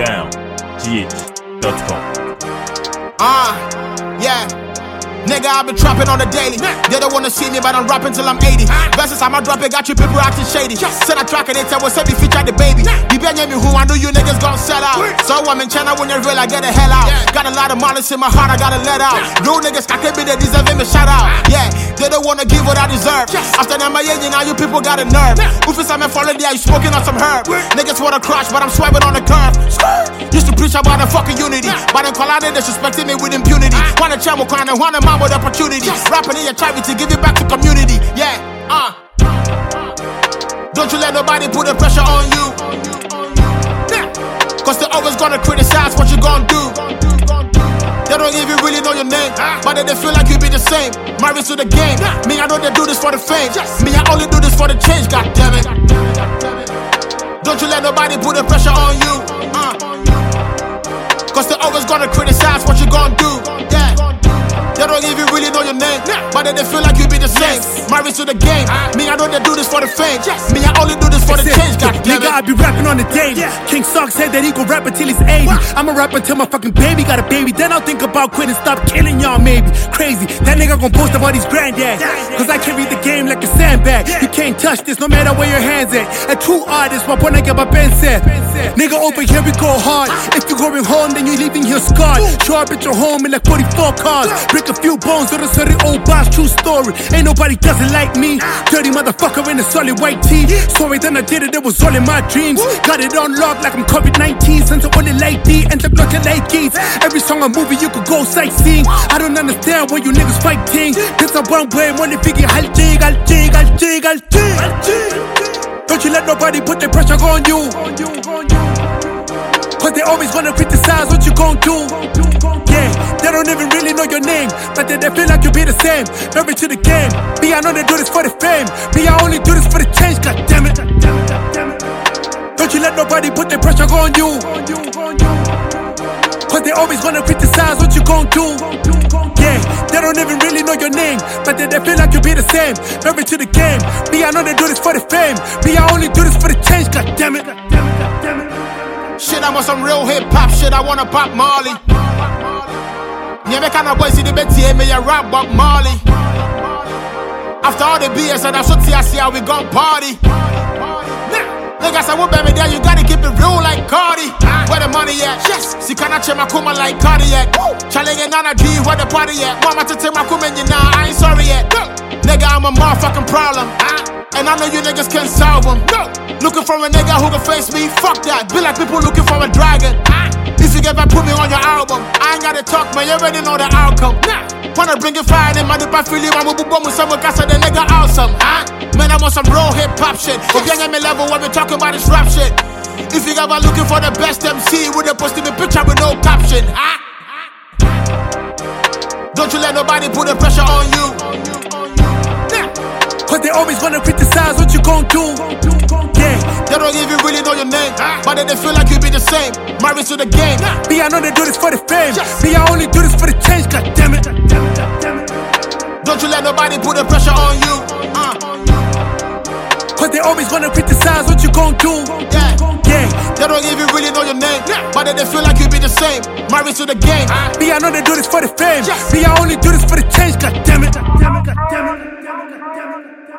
DownGH.com. Yeah. Nigga, I've been trapping on the daily. They don't wanna see me, but I'm rapping till I'm 80. Versus I'ma drop it, got you people acting shady. Said I track it, they tell what's up, you feature the baby. You be me who I know you niggas gon' sell out. So I'm in China when you're real, I get the hell out. Got a lot of malice in my heart, I gotta let out. Real niggas, I can't be they deserve me shout out. Yeah, they don't wanna give what I deserve. After them, my now you people got a nerve. Ufis, I'm in falling there, you smoking on some herb. Niggas wanna crash, but I'm swiping on the curve. Used to preach about the fucking unity, but then call out they disrespecting me with impunity. Wanna channel crying and wanna with opportunity. Rapping in your charity, give it back to community. Yeah, Don't you let nobody put the pressure on you. Cause they're always gonna criticize what you gonna do. They don't even really know your name, but they feel like you be the same. Married to the game. Me, I know they do this for the fame. Me, I only do this for the change, god damn it. Don't you let nobody put the pressure on you. Cause they're always gonna criticize what you gonna do. Yeah. They don't even really know your name, but they feel like you be the same. Married to the game. Me, I know they do this for the fame. Me, I only do this for the change, god damn it. Nigga, I be rapping on the daily. King Sock said that he gon' rap until he's 80. I'ma rap until my fucking baby got a baby. Then I'll think about quitting, stop killing y'all maybe. Crazy, that nigga gon' post about his granddad. Cause I carry the game like a sandbag. You can't touch this no matter where your hands at. A true artist, my point I get my pen set. Nigga, over here we go hard. If you going home, then you leaving here scarred. Show up at your home in like 44 cars. Break a few bones or a sorry old boss, true story. Ain't nobody does it like me. Dirty motherfucker in a solid white tee. Sorry, then I did it, it was all in my dreams. Got it on lock like I'm COVID-19. Since I only like D and the block of like geese. Every song or movie you could go sightseeing. I don't understand why you niggas fighting. This a one way, money figure, I'll jig. Don't you let nobody put their pressure on you. Cause they always wanna criticize what you gon' do. Yeah, they don't even really know your name, but they feel like you be the same. Married to the game. Me, I know they do this for the fame. Me, I only do this for the change, god damn it. Don't you let nobody put their pressure on you. Cause they always wanna criticize what you gon' do. Yeah, they don't even really know your name, but they feel like you be the same. Married to the game. Me, I know they do this for the fame. Me, I only do this for the change, god damn it. Shit, I'm on some real hip hop shit, I wanna pop Marley. Never kind of boys see the Betty, me a rap Bob Marley. After all the BS and I should see how we gon' party. Niggas I won't be there, you gotta keep it real like Cardi. Where the money at? Yes. See can I check my kuma like cardiac. Challenge Nana D, where the party at? Mama to take my kuma you now, I ain't sorry yet. Nigga, I'm a motherfucking problem. And I know you niggas can't solve them. Looking for a nigga who can face me, fuck that. Be like people looking for a dragon. If you ever put me on your album, I ain't gotta talk, man, you already know the outcome. Wanna bring it fire in my dip, I feel you, I'm a boom with someone, cause the nigga awesome. Man, I'm on some real hip hop shit. If you ain't at me level, when we talking about this rap shit. If you ever looking for the best MC, with a posting a picture with no caption. Don't you let nobody put the pressure on you. Cause they always wanna criticize what you gon' do. Yeah, they don't even really know your name, but they feel like you be the same. Married to the game. Me, I know they do this for the fame. Me, I only do this for the change, god damn it. Don't you let nobody put the pressure on you. Cause they always wanna criticize what you gon' do. Yeah, they don't even really know your name, but they feel like you be the same. Married to the game. Me, I know they do this for the fame. Me, I only do this for the change, god damn it.